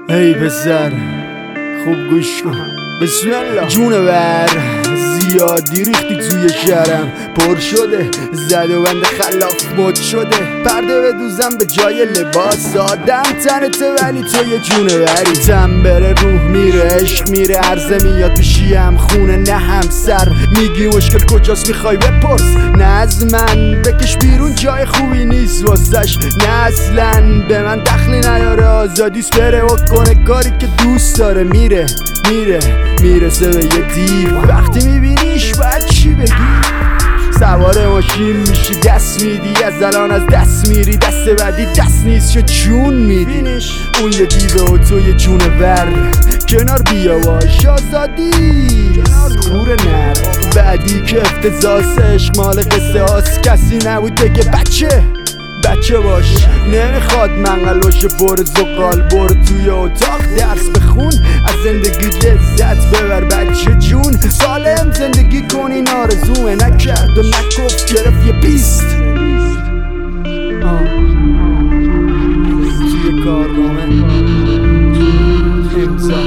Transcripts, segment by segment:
ای پسر خوب گوش کن، بسم الله. جونور زیادی ریختی توی شهرم، پر شده زد و بند خلاف مد شده. پرده بدوزم به جای لباس آدم تنته، ولی تو یه جونوری. تن بره روح میره، عشق میره، عرضه میاد پیشیم خونه نه همسر. میگی مشکل کجاست میخوای بپرس، نه از من بکش بیرون جای خوبی نیست واسش، نه اصلا به من دخلی نیاره. آزادیش بره و کنه کاری که دوست داره. میره میرسه به یه دیو، وقتی میبینیش باید چی بگی؟ سوار ماشین میشی دست میدی، از الان از دست میری، دست بعدی دست نیست شو جون میدی. اون یه دیوه و تو یه جونور، کنار بیا باش آزادی کور نر. بعدی که افتضاحه عشق مال قصه هاست، کسی نبود بگه بچه باش. نمیخواد منقل باشه، برو زقال، برو توی اتاق درس بخون، از زندگی لذت ببر بچه جون. سالم زندگی کنی نارزومه، نکرد و نکفت گرفت یه بیست توی کارنامه امضا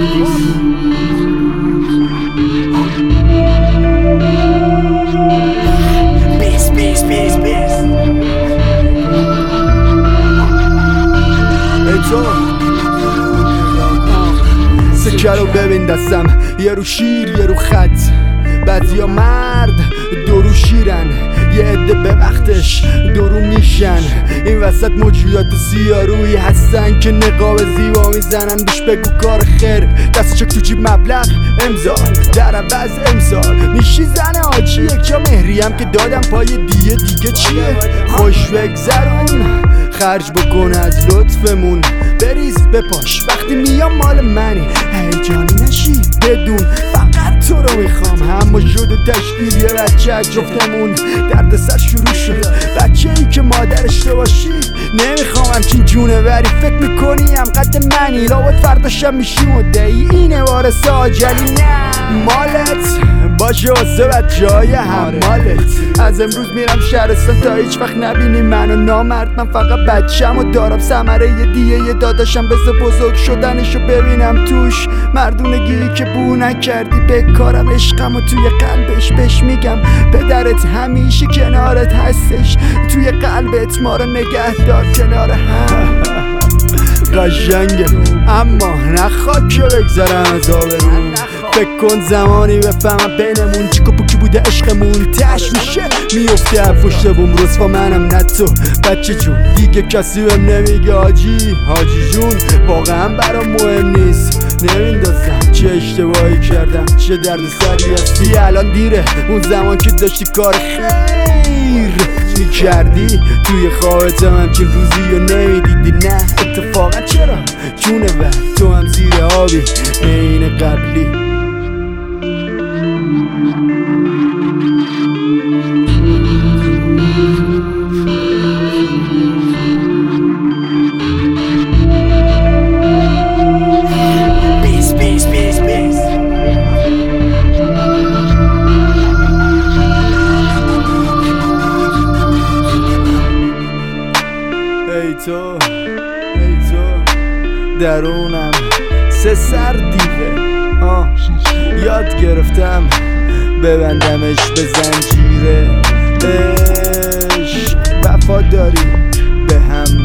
سکه رو ببین دستم، یه رو شیر یه رو خط. بعضیا مرد دورو شیرن، یه عده به وقتش دورو میشن. این وسط موجودات سیارویی هستن که نقاب زیبا میزنن. بهش بگو کار خیر، دست چک تو جیب مبلغ امضا، در عوض امسال میشی زن آجی. یک جا مهریم که دادم پای دیگه چیه؟ خوش بگذرون، خرج بکن از لطفمون، بریز بپاش وقتی میام مال منی. هیجانی نشی بدون فقط تو رو میخوام. اما شد و تشکیل یه بچه از جفتمون، درد سر شروع شد. بچه ای که مادرش تو باشی نمیخوام همچین جونوری. فکر میکنی هم قد منی، لابد فرداشم میشی مدعی اینه وارث آجلی. نه مالت باشه واسه بچه های همالت. از امروز میرم شهرستان تا هیچ وقت نبینی منو نامرد. من فقط بچم و دارم ثمره یه داداشم، بذار بزرگ شدنشو ببینم توش. مردونگی که بو نکردی بکارم، عشقم و توی قلبش بهش میگم پدرت همیشه کنارت هستش. توی قلبت ما رو نگه دار کنار هم. قشنگه اما نخواد که بگذرم از آبرون. فکر کن زمانی بفهمم بینمون چیکو پوکی بوده عشقمون. تش میشه میفته پشت بوم رسوا منم نه تو بچه جون. دیگه کسی بهم نمیگه حاجی جون، واقعا برام مهم نیست. نمیندازم چه اشتباهی کردم، چه درد سری هستی. الان دیره، اون زمان که داشتی کار خیر میکردی توی خوابت هم همچین روزی رو نمیدیدی. نه اتفاقا چرا جونور تو هم زیر آبی عین قبلی. ای تو درونم سه سر دیوه. یاد گرفتم ببندمش به زنجیره. عشق وفاداری به هم